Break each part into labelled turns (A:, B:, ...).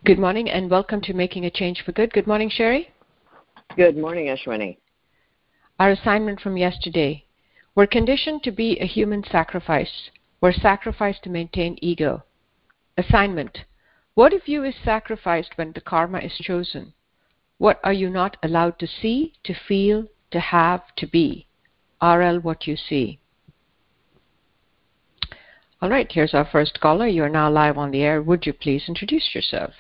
A: Good morning and welcome to Making a Change for Good. Good morning, Sherry.
B: Good morning, Ashwini.
A: Our assignment from yesterday. We're conditioned to be a human sacrifice. We're sacrificed to maintain ego. Assignment. What if you is sacrificed when the karma is chosen? What are you not allowed to see, to feel, to have, to be? RL, what you see. All right, here's our first caller. You are now live on the air. Would you please introduce yourself?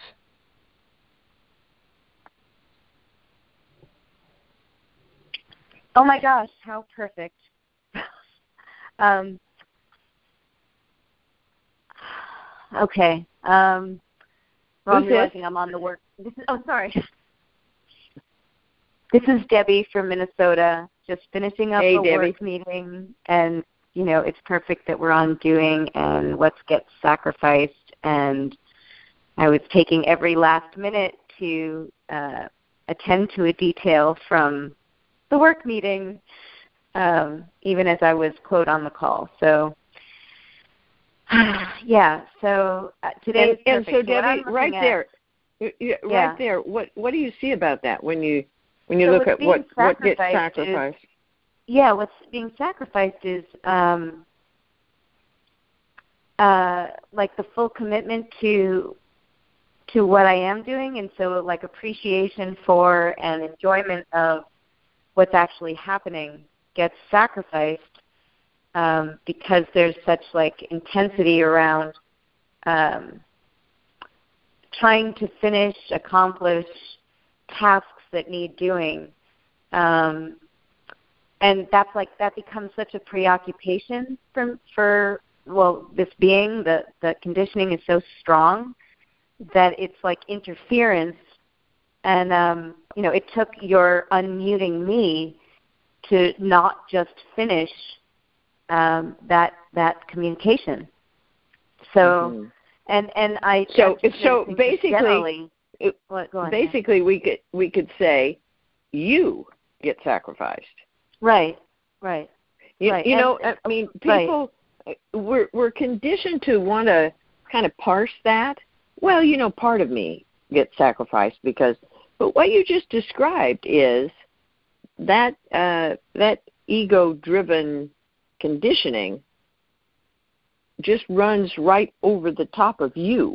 C: Oh my gosh, how perfect. Okay. Well, I'm realizing I'm on the work. Sorry. This is Debbie from Minnesota, just finishing up a work meeting, and it's perfect that we're on doing and let's get sacrificed. And I was taking every last minute to attend to a detail from the work meeting, even as I was, quote, on the call. So, so today is perfect.
B: And so, Debbie, right there, what do you see about that when you look at what gets sacrificed?
C: What's being sacrificed is like the full commitment to what I am doing, and so like appreciation for and enjoyment of what's actually happening gets sacrificed because there's such like intensity around trying to finish, accomplish tasks that need doing. And that becomes such a preoccupation for this being, the conditioning is so strong that it's like interference. And, it took your unmuting me to not just finish that communication. So,
B: so basically, we could say you get sacrificed.
C: Right.
B: People, we're conditioned to want to kind of parse that. Well, part of me gets sacrificed but what you just described is that ego-driven conditioning just runs right over the top of you,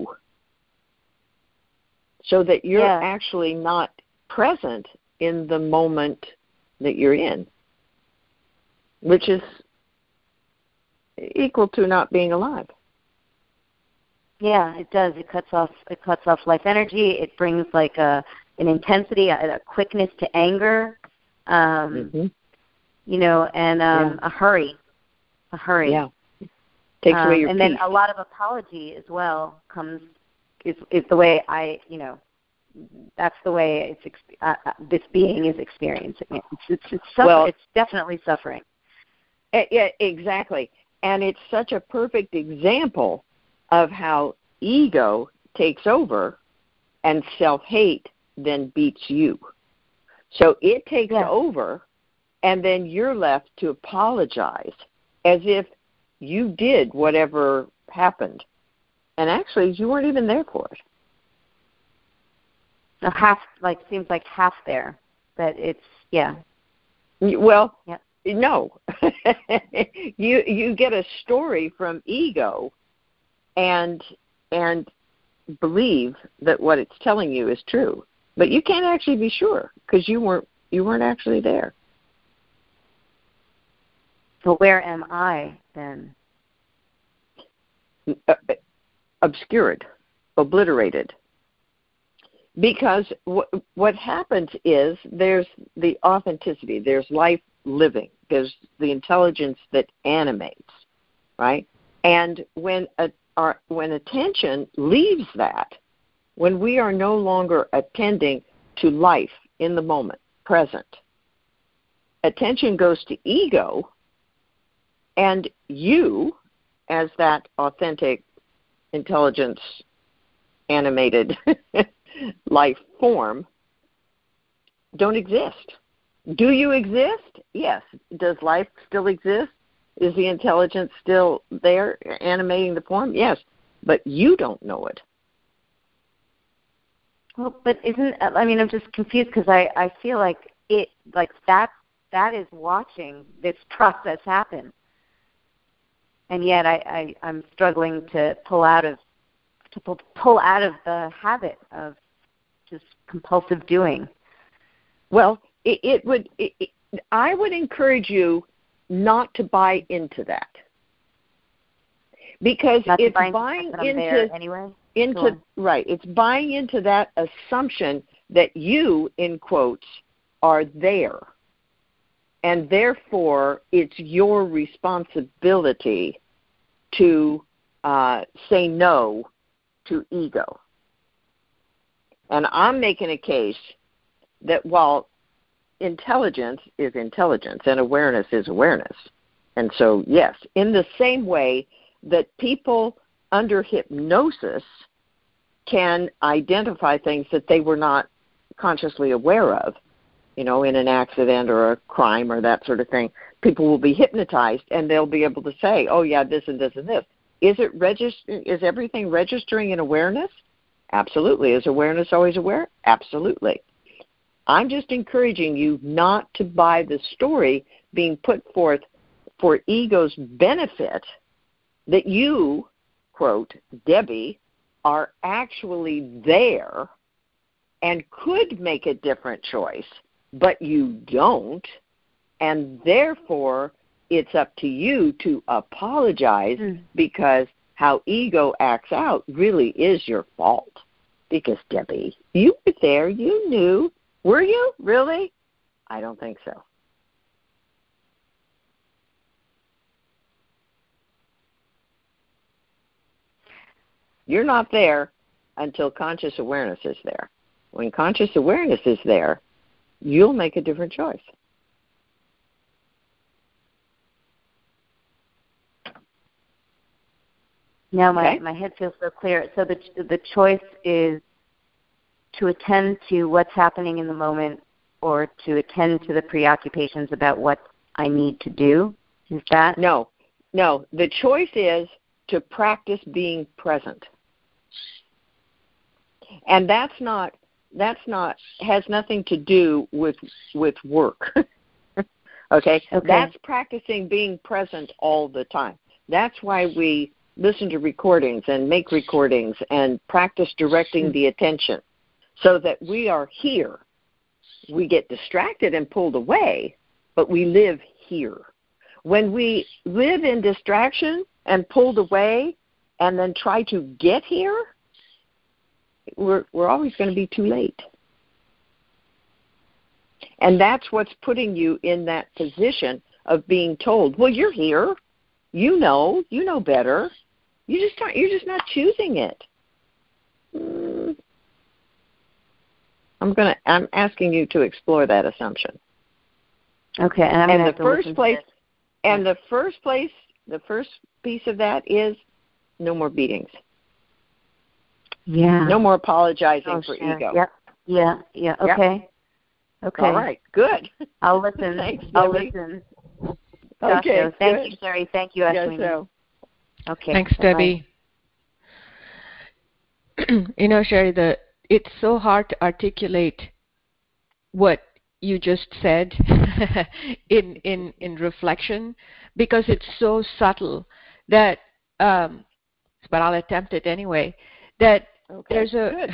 B: so that you're actually not present in the moment that you're in, which is equal to not being alive.
C: Yeah, it does. It cuts off life energy. It brings like an intensity, a quickness to anger, and a hurry.
B: Yeah. Takes away your
C: and
B: peace.
C: then a lot of apology as well is the way that's the way this being is experiencing it. It's definitely suffering.
B: Yeah, exactly. And it's such a perfect example of how ego takes over and self-hate then beats you. So it takes over, and then you're left to apologize as if you did whatever happened. And actually, you weren't even there for it.
C: Seems like half there, but it's,
B: Well, no. You get a story from ego and believe that what it's telling you is true, but you can't actually be sure because you weren't actually there.
C: So where am I then?
B: Obscured, obliterated. Because what happens is there's the authenticity, there's life living, there's the intelligence that animates, right? And when attention leaves that, when we are no longer attending to life in the moment, present, attention goes to ego, and you, as that authentic, intelligence, animated life form, don't exist. Do you exist? Yes. Does life still exist? Is the intelligence still there, animating the form? Yes. But you don't know it.
C: Well, but I'm just confused because I feel like that is watching this process happen. And yet I'm struggling to pull out of the habit of just compulsive doing.
B: Well, I would encourage you not to buy into that, because it's buying into
C: anyway.
B: Right. It's buying into that assumption that you, in quotes, are there, and therefore it's your responsibility to say no to ego. And I'm making a case that while intelligence is intelligence and awareness is awareness, and so yes, in the same way that people under hypnosis can identify things that they were not consciously aware of, in an accident or a crime or that sort of thing, people will be hypnotized and they'll be able to say, oh yeah, this and this and this. Is everything registering in awareness? Absolutely. Is awareness always aware? Absolutely. I'm just encouraging you not to buy the story being put forth for ego's benefit that you, quote, Debbie, are actually there and could make a different choice, but you don't, and therefore it's up to you to apologize because how ego acts out really is your fault. Because, Debbie, you were there, you knew. Were you? Really? I don't think so. You're not there until conscious awareness is there. When conscious awareness is there, you'll make a different choice.
C: Now my head feels so clear. So the choice is to attend to what's happening in the moment or to attend to the preoccupations about what I need to do? Is that?
B: No. The choice is to practice being present. And that's not has nothing to do with work. Okay? That's practicing being present all the time. That's why we listen to recordings and make recordings and practice directing the attention so that we are here. We get distracted and pulled away, but we live here. When we live in distraction and pulled away and then try to get here, we're always going to be too late. And that's what's putting you in that position of being told, well, you're here. You know better. You're just not choosing it. I'm asking you to explore that assumption.
C: Okay,
B: and the first piece of that is no more beatings.
C: Yeah.
B: No more apologizing for ego.
C: Yep. Yeah. Okay.
B: Yep. Okay. All right. Good.
C: I'll listen.
B: Thanks,
C: I'll listen.
B: Okay.
C: Thank you, Sherry. Thank you, Ashwini.
B: Yes, so.
A: Okay. Thanks, Debbie. Sherry, it's so hard to articulate what you just said in reflection because it's so subtle that, but I'll attempt it anyway, that there's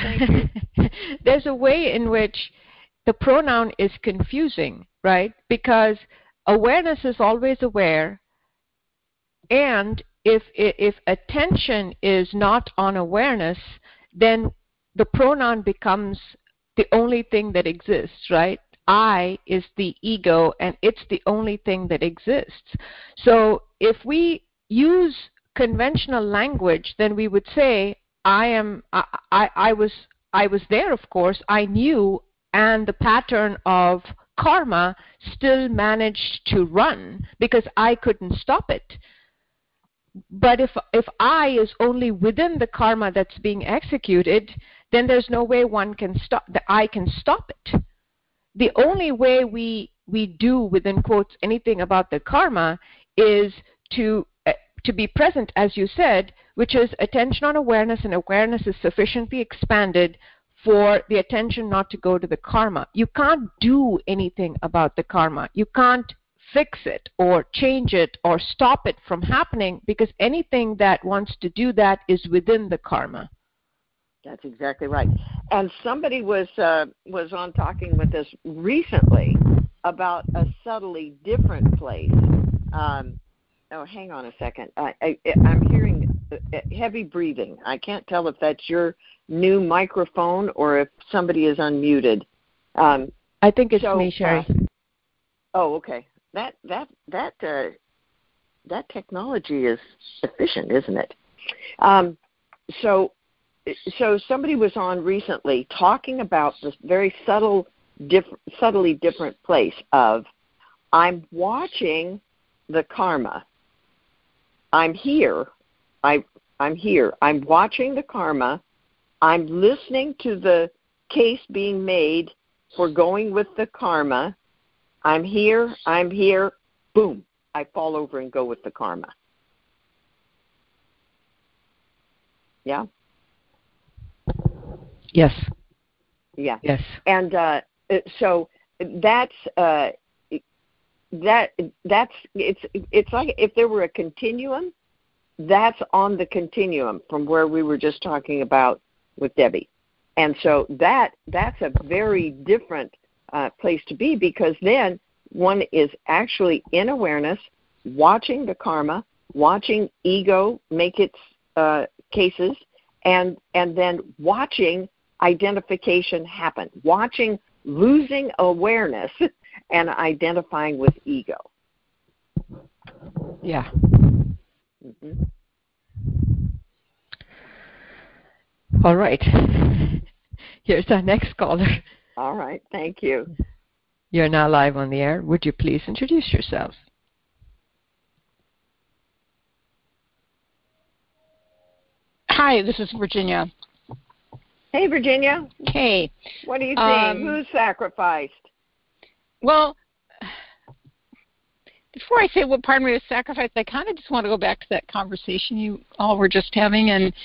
A: a way in which the pronoun is confusing, right? Because awareness is always aware, and if attention is not on awareness, then the pronoun becomes the only thing that exists, right? I is the ego, and it's the only thing that exists. So if we use conventional language, then we would say, I was there, of course, I knew, and the pattern of karma still managed to run because I couldn't stop it. But if I is only within the karma that's being executed, then there's no way I can stop it. The only way we do, within quotes, anything about the karma is to be present, as you said, which is attention on awareness, and awareness is sufficiently expanded for the attention not to go to the karma. You can't do anything about the karma. You can't fix it or change it or stop it from happening, because anything that wants to do that is within the karma.
B: That's exactly right. And somebody was on talking with us recently about a subtly different place. Hang on a second. I'm hearing heavy breathing. I can't tell if that's your new microphone or if somebody is unmuted.
A: I think it's me, Sherry.
B: Okay. That technology is efficient, isn't it? So somebody was on recently talking about this very subtly different place of, I'm watching the karma. I'm here. I'm here. I'm watching the karma. I'm listening to the case being made for going with the karma. I'm here. Boom. I fall over and go with the karma. Yeah?
A: Yes.
B: Yeah.
A: Yes.
B: And so that's it's like if there were a continuum, that's on the continuum from where we were just talking about with Debbie. And so that's a very different place to be, because then one is actually in awareness, watching the karma, watching ego make its cases, and then watching identification happen, watching losing awareness and identifying with ego.
A: Yeah.
B: Mm-hmm.
A: All right. Here's our next caller.
B: All right. Thank you.
A: You're now live on the air. Would you please introduce yourself?
D: Hi, this is Virginia.
B: Hey, Virginia.
D: Hey.
B: What do you think? Who's sacrificed?
D: Well, before I say what part of me was sacrificed, I kind of just want to go back to that conversation you all were just having. And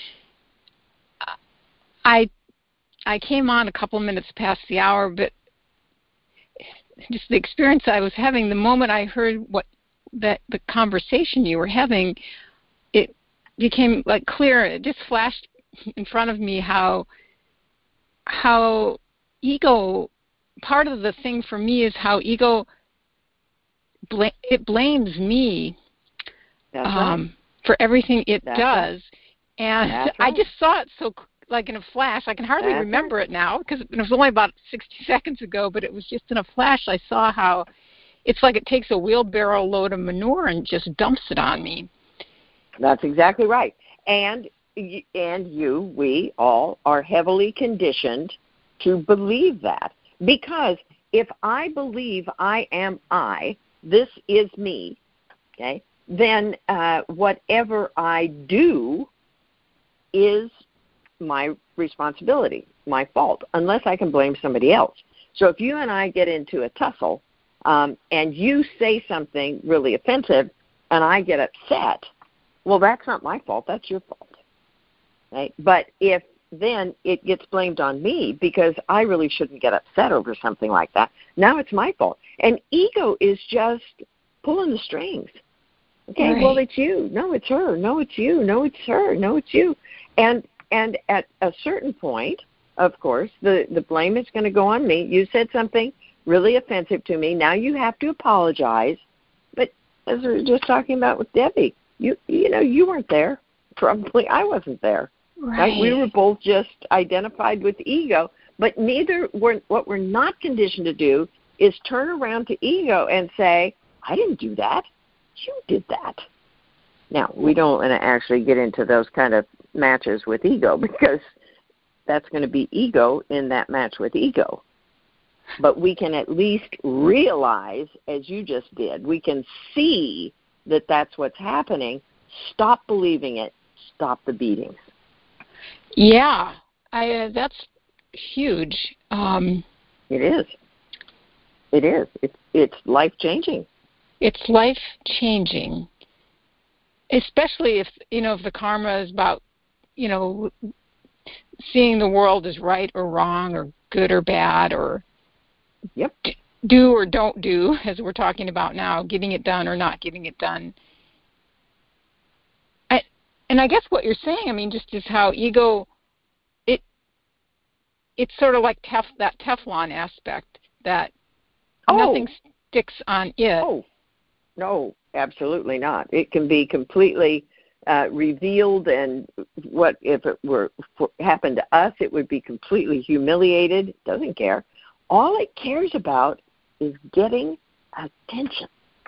D: I came on a couple minutes past the hour, but just the experience I was having, the moment I heard the conversation you were having, it became like clear. It just flashed in front of me how ego, part of the thing for me is how ego it blames me for everything it does. And right. I just saw it so like in a flash. I can hardly remember it now because it was only about 60 seconds ago, but it was just in a flash. I saw how it's like it takes a wheelbarrow load of manure and just dumps it on me.
B: That's exactly right. And we all are heavily conditioned to believe that. Because if I believe I am this is me, okay, then whatever I do is my responsibility, my fault, unless I can blame somebody else. So if you and I get into a tussle and you say something really offensive and I get upset, well, that's not my fault. That's your fault. Right? But if then it gets blamed on me because I really shouldn't get upset over something like that, now it's my fault. And ego is just pulling the strings. Okay, right. Well, it's you. No, it's her. No, it's you. No, it's her. No, it's you. And at a certain point, of course, the blame is going to go on me. You said something really offensive to me. Now you have to apologize. But as we were just talking about with Debbie, you know, you weren't there. Probably I wasn't there. Right? We were both just identified with ego. But what we're not conditioned to do is turn around to ego and say, I didn't do that. You did that. Now, we don't want to actually get into those kind of matches with ego because that's going to be ego in that match with ego. But we can at least realize, as you just did, we can see that that's what's happening. Stop believing it. Stop the beatings.
D: Yeah, that's huge.
B: It is. It is. It's life-changing.
D: It's life-changing, especially if the karma is about, seeing the world as right or wrong or good or bad or
B: yep.
D: Do or don't do, as we're talking about now, getting it done or not getting it done. And I guess what you're saying, I mean, just is how ego, it's sort of like that Teflon aspect, that nothing sticks on it.
B: Oh, no, absolutely not. It can be completely revealed, and what if it were happened to us, it would be completely humiliated. Doesn't care. All it cares about is getting attention.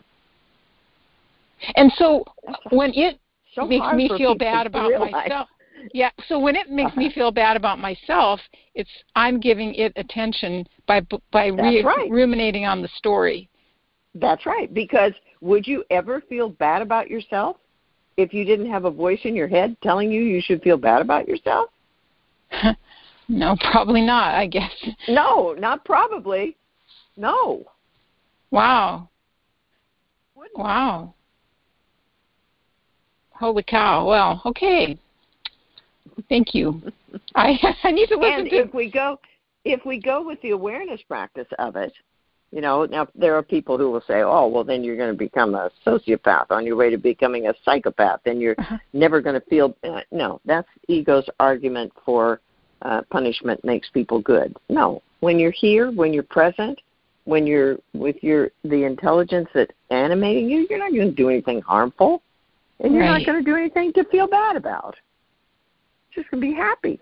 D: And so when it makes me feel bad about myself, so when it makes me feel bad about myself, it's I'm giving it attention by ruminating on the story.
B: That's right, because would you ever feel bad about yourself if you didn't have a voice in your head telling you should feel bad about yourself?
D: No, probably not, I guess.
B: No, not probably. No.
D: Wow. Wow. Holy cow. Well, okay. Thank you. I need to listen
B: to. And if we go with the awareness practice of it, now there are people who will say, "Oh, well, then you're going to become a sociopath on your way to becoming a psychopath, and you're never going to feel." No, that's ego's argument for punishment makes people good. No, when you're here, when you're present, when you're with the intelligence that's animating you, you're not going to do anything harmful, and you're not going to do anything to feel bad about. Just going to be happy.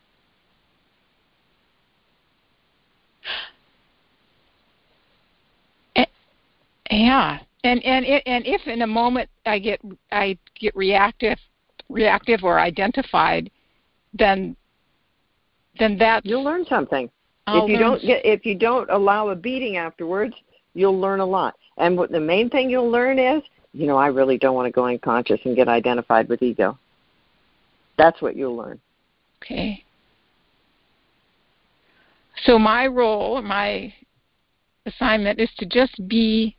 D: Yeah, and if in a moment I get reactive or identified, then that
B: you'll learn something. If you don't allow a beating afterwards, you'll learn a lot. And the main thing you'll learn is, I really don't want to go unconscious and get identified with ego. That's what you'll learn.
D: Okay. So my role, my assignment is to just be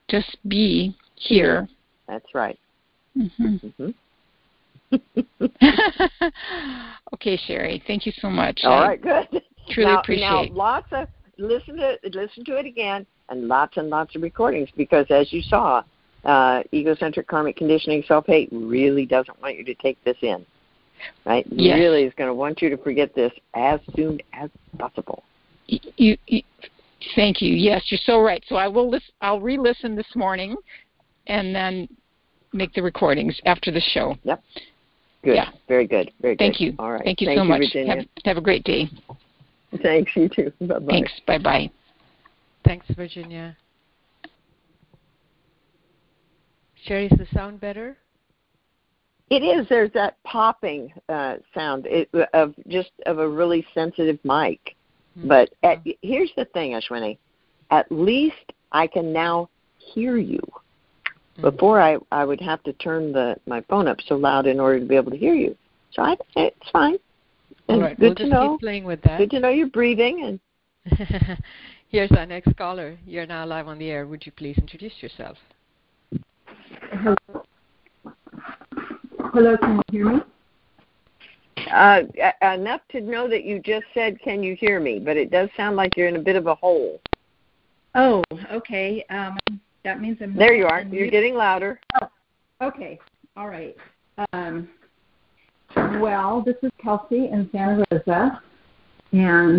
D: here.
B: That's right.
D: Mm-hmm. Okay, Sherry. Thank you so much.
B: All right, good.
D: Truly appreciate.
B: Now, listen to it again, and lots of recordings, because as you saw, egocentric karmic conditioning, self-hate really doesn't want you to take this in. Right?
D: Yes.
B: Really is going to want you to forget this as soon as possible.
D: You, thank you. Yes, you're so right. So I'll re-listen this morning, and then make the recordings after the show.
B: Yep. Good.
D: Yeah.
B: Very good. Very good.
D: Thank you.
B: All right.
D: Thank you so much. Have a great day.
B: Thanks. You too. Bye-bye.
D: Thanks. Bye-bye.
A: Thanks, Virginia. Sherry, is the sound better?
B: It is. There's that popping sound of a really sensitive mic. Mm-hmm. But here's the thing, Ashwini. At least I can now hear you. Mm-hmm. Before I would have to turn my phone up so loud in order to be able to hear you. So it's fine. And
A: all right.
B: Good
A: we'll
B: to
A: just
B: know.
A: Keep playing with that.
B: Good to know you're breathing.
A: And here's our next caller. You're now live on the air. Would you please introduce yourself?
E: Hello, can you hear me?
B: Enough to know that you just said, "Can you hear me?" But it does sound like you're in a bit of a hole.
E: Oh, okay. That means I'm.
B: There you are. You're getting louder.
E: Oh, okay. All right. Well, this is Kelsey in Santa Rosa, and.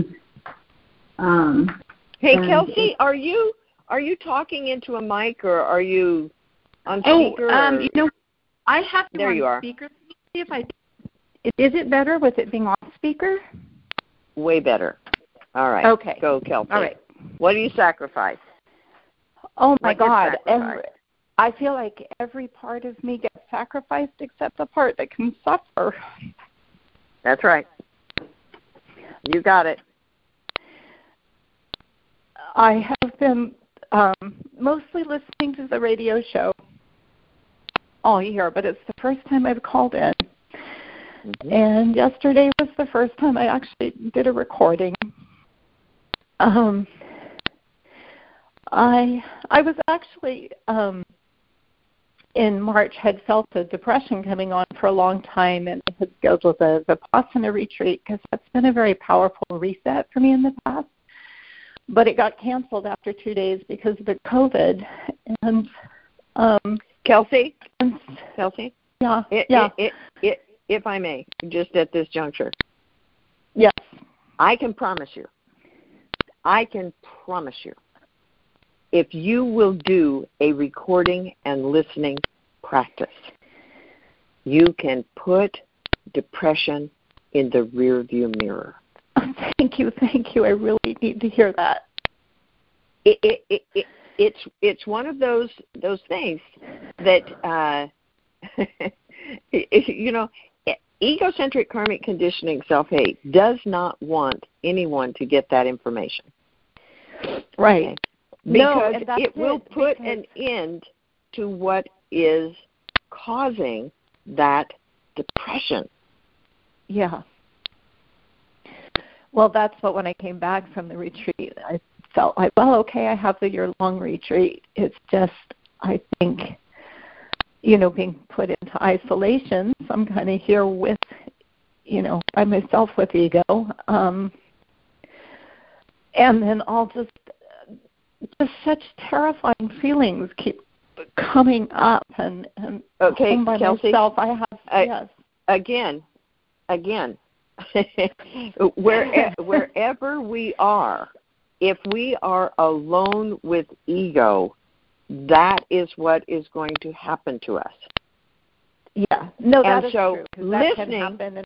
B: Hey, Kelsey, are you talking into a mic, or are you on speaker?
E: I have to
B: there you are.
E: Speaker. See if is it better with it being on speaker?
B: Way better. All right.
E: Okay.
B: Go, Kelsey.
E: All right.
B: What do you sacrifice?
E: Oh, my God. I feel like every part of me gets sacrificed except the part that can suffer.
B: That's right. You got it.
E: I have been mostly listening to the radio show all year, but it's the first time I've called in. Mm-hmm. And yesterday was the first time I actually did a recording. I was actually in March had felt the depression coming on for a long time, and I had scheduled the Vipassana retreat because that's been a very powerful reset for me in the past. But it got canceled after 2 days because of the COVID. And
B: Kelsey?
E: Yeah.
B: If I may, just at this juncture.
E: Yes.
B: I can promise you, if you will do a recording and listening practice, you can put depression in the rearview mirror.
E: Thank you. I really need to hear that.
B: It's one of those things that egocentric karmic conditioning, self-hate, does not want anyone to get that information.
E: Right.
B: Okay? Because it will put an end to what is causing that depression.
E: Yeah. Well, that's what, when I came back from the retreat, I felt like, well, okay, I have the year-long retreat. It's just, I think, being put into isolation. So I'm kind of here with, by myself with ego. And then all just such terrifying feelings keep coming up. And
B: okay,
E: by
B: Kelsey,
E: myself, I have, yes.
B: Again, wherever we are, if we are alone with ego, that is what is going to happen to us.
E: Yeah, no, that is
B: so
E: true. Listening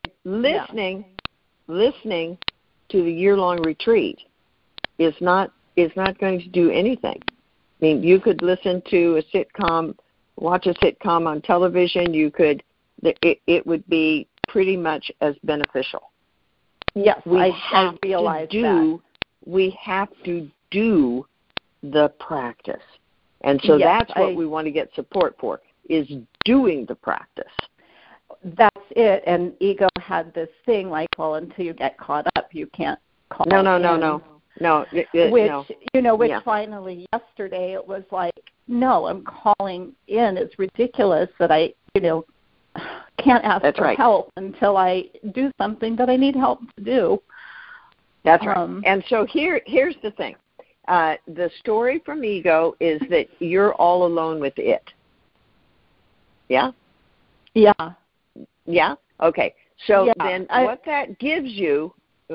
B: to the year-long retreat is not going to do anything. I mean, you could listen to a sitcom, watch a sitcom on television. You could, it would be pretty much as beneficial.
E: Yes,
B: I
E: realize that.
B: We have to do the practice. And so that's what we want to get support for, is doing the practice.
E: That's it. And ego had this thing like, well, until you get caught up, you can't call in.
B: No.
E: Which finally yesterday it was like, no, I'm calling in. It's ridiculous that I, can't ask for help until I do something that I need help to do.
B: That's right. And so here's the thing. The story from ego is that you're all alone with it. Yeah?
E: Yeah.
B: Yeah? Okay. So then what that gives you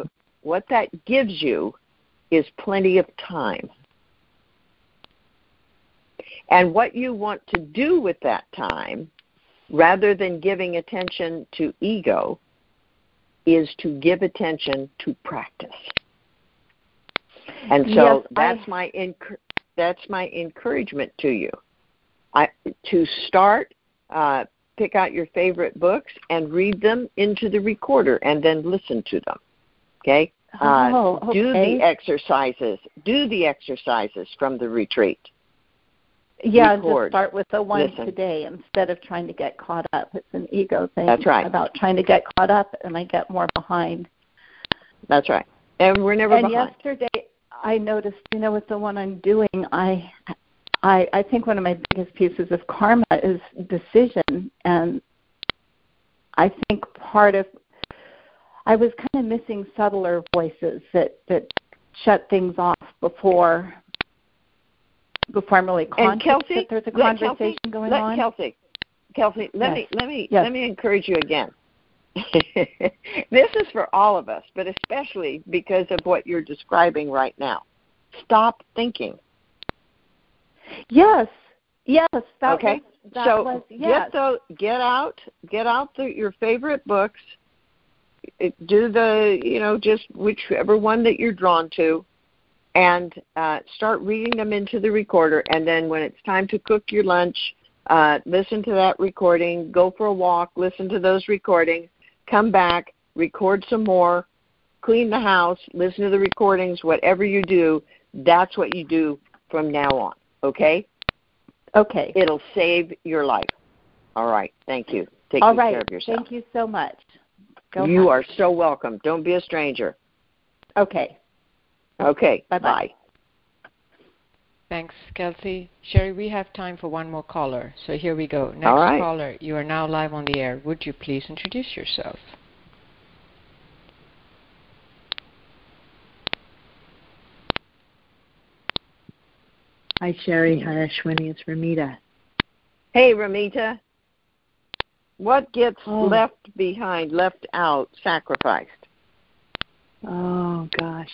B: is plenty of time. And what you want to do with that time, rather than giving attention to ego, is to give attention to practice. And so that's my encouragement to you. To start, pick out your favorite books and read them into the recorder and then listen to them. Okay? Do the exercises. Do the exercises from the retreat.
E: Yeah, and just start with the one today instead of trying to get caught up. It's an ego thing.
B: That's right.
E: About trying to get caught up, and I get more behind.
B: That's right. And we're never behind.
E: And yesterday I noticed, with the one I'm doing, I think one of my biggest pieces of karma is decision. And I think I was kind of missing subtler voices that shut things off before I'm really conscious that there's a conversation going on.
B: Kelsey, let me encourage you again. This is for all of us, but especially because of what you're describing right now. Stop thinking.
E: Yes.
B: Get out your favorite books. Do just whichever one that you're drawn to, and start reading them into the recorder. And then when it's time to cook your lunch, listen to that recording. Go for a walk. Listen to those recordings. Come back. Record some more. Clean the house. Listen to the recordings. Whatever you do, that's what you do from now on. Okay?
E: Okay.
B: It'll save your life. All right. Thank you. Take good care of yourself.
E: Thank you so much.
B: You are so welcome. Don't be a stranger.
E: Okay.
B: Okay.
E: Bye-bye.
B: Bye.
A: Thanks, Kelsey. Sherry, we have time for one more caller, so here we go. Next caller, you are now live on the air. Would you please introduce yourself?
F: Hi, Sherry. Hi, Ashwini. It's Ramita.
B: Hey, Ramita. What gets left behind, left out, sacrificed?
F: Oh, gosh.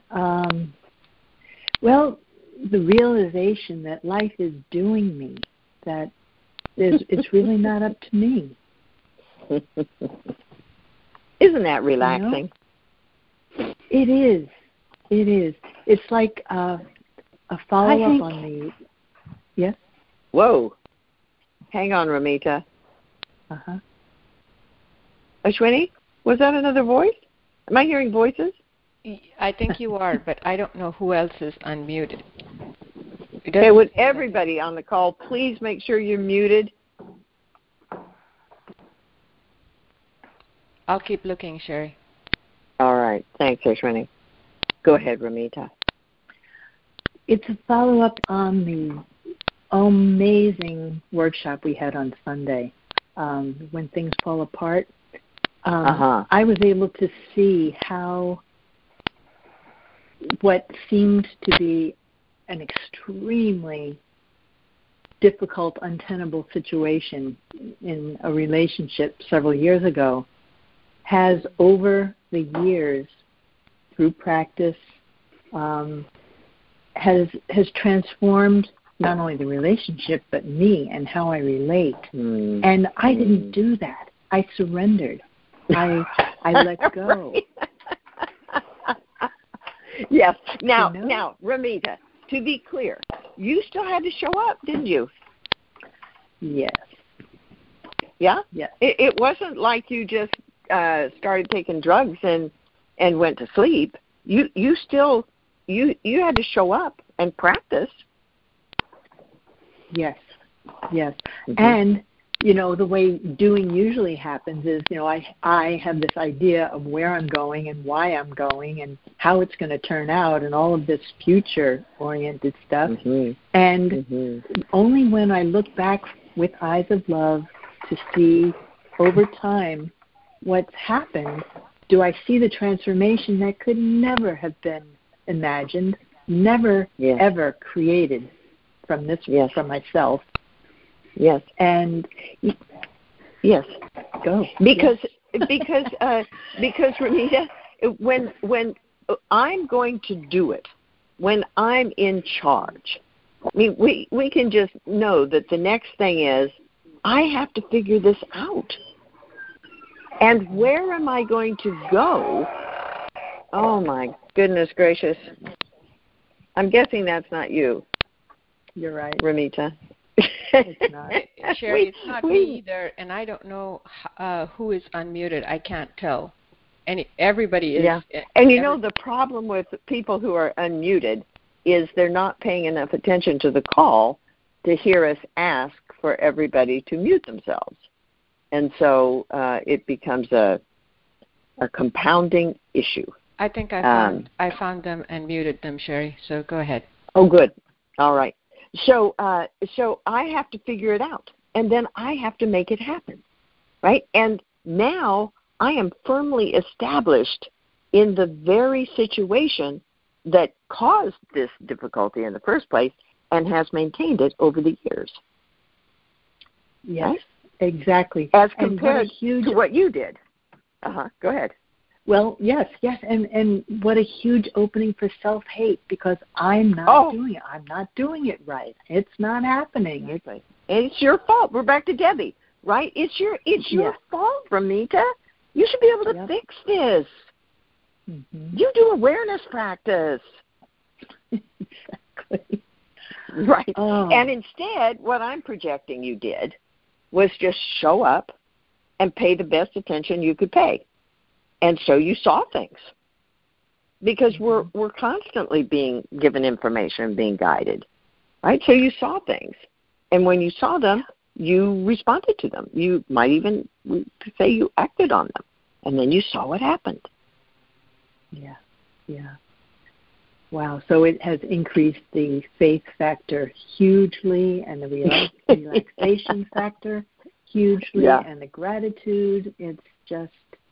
F: Well, the realization that life is doing me, that it's really not up to me.
B: Isn't that relaxing?
F: You know? It is. It is. It's like a follow-up on the... Yes?
B: Whoa. Hang on, Ramita.
F: Uh-huh.
B: Ashwini, was that another voice? Am I hearing voices?
A: I think you are, but I don't know who else is unmuted.
B: Okay, would everybody on the call please make sure you're muted?
A: I'll keep looking, Sherry.
B: All right. Thanks, Ashwini. Go ahead, Ramita.
F: It's a follow-up on the amazing workshop we had on Sunday, When Things Fall Apart. I was able to see how what seemed to be an extremely difficult, untenable situation in a relationship several years ago has, over the years, through practice, has transformed not only the relationship but me and how I relate. And I didn't do that. I surrendered. I let go.
B: Yes. Now, Ramita, to be clear, you still had to show up, didn't you?
F: Yes.
B: Yeah?
F: Yes.
B: It wasn't like you just started taking drugs and went to sleep. You had to show up and practice.
F: Yes. Yes. Mm-hmm. And the way doing usually happens is, I have this idea of where I'm going and why I'm going and how it's going to turn out and all of this future-oriented stuff. Mm-hmm. And only when I look back with eyes of love to see over time what's happened do I see the transformation that could never have been imagined, never, ever created from myself.
B: Yes.
F: And
B: yes,
F: go.
B: Because Ramita, when I'm going to do it, when I'm in charge, I mean, we can just know that the next thing is I have to figure this out. And where am I going to go? Oh my goodness gracious! I'm guessing that's not you.
F: You're right,
B: Ramita.
F: It's not.
A: Sherry, it's not me either, and I don't know who is unmuted. I can't tell. And everybody is.
B: Yeah. And the problem with people who are unmuted is they're not paying enough attention to the call to hear us ask for everybody to mute themselves. And so it becomes a compounding issue.
A: I think I found them and muted them, Sherry. So go ahead.
B: Oh, good. All right. So I have to figure it out, and then I have to make it happen, right? And now I am firmly established in the very situation that caused this difficulty in the first place and has maintained it over the years.
F: Yes, right? Exactly.
B: As compared to what you did. Go ahead.
F: Well, yes, and what a huge opening for self-hate, because I'm not doing it. I'm not doing it right. It's not happening.
B: It's your fault. We're back to Debbie, right? It's your fault, Ramita. You should be able to fix this. Mm-hmm. You do awareness practice.
F: Exactly.
B: Right. And instead, what I'm projecting you did was just show up and pay the best attention you could pay. And so you saw things, because we're constantly being given information and being guided, right? So you saw things, and when you saw them, you responded to them. You might even say you acted on them, and then you saw what happened.
F: Yeah. Wow. So it has increased the faith factor hugely, and the relaxation factor hugely, and the gratitude. It's just,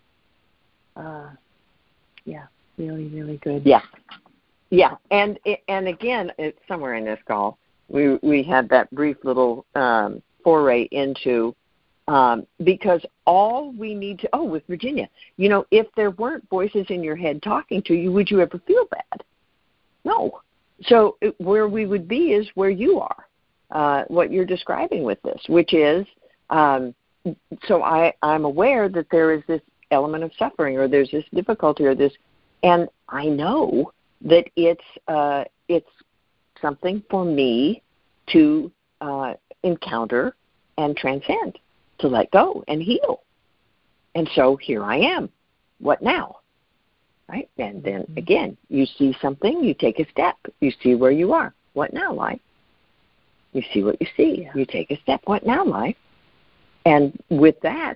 F: really, really good.
B: Yeah. Yeah. And again, it's somewhere in this call, we had that brief little foray into, because all we need to, with Virginia, if there weren't voices in your head talking to you, would you ever feel bad? No. So where we would be is where you are, what you're describing with this, which is, so I'm aware that there is this element of suffering, or there's this difficulty, or this, and I know that it's something for me to encounter and transcend, to let go and heal. And so here I am. What now? Right? And then again, you see something, you take a step, you see where you are. What now, life? You see what you see. You take a step. What now, life? And with that,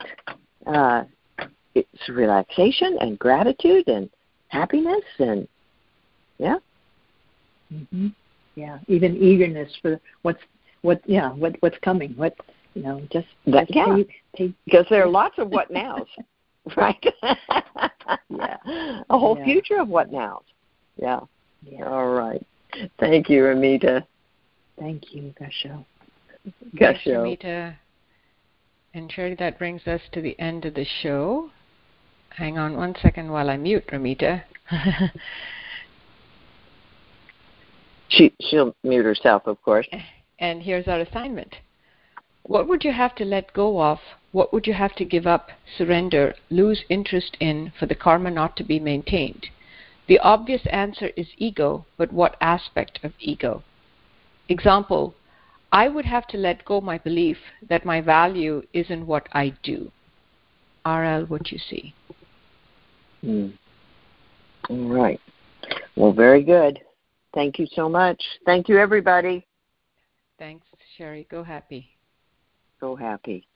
B: it's relaxation and gratitude and happiness and
F: even eagerness for what's coming. Just
B: because there are lots of what nows, right? A whole future of what nows. Yeah. All right. Thank you, Amita.
F: Thank you, Gusho.
A: Thanks, Amita. And Sherry, that brings us to the end of the show. Hang on one second while I mute Ramita.
B: She'll mute herself, of course.
A: And here's our assignment. What would you have to let go of? What would you have to give up, surrender, lose interest in for the karma not to be maintained? The obvious answer is ego, but what aspect of ego? Example, I would have to let go my belief that my value is in what I do. RL, what you see?
B: All right. Well, very good. Thank you so much. Thank you, everybody.
A: Thanks, Sherry. Go happy.
B: Go happy.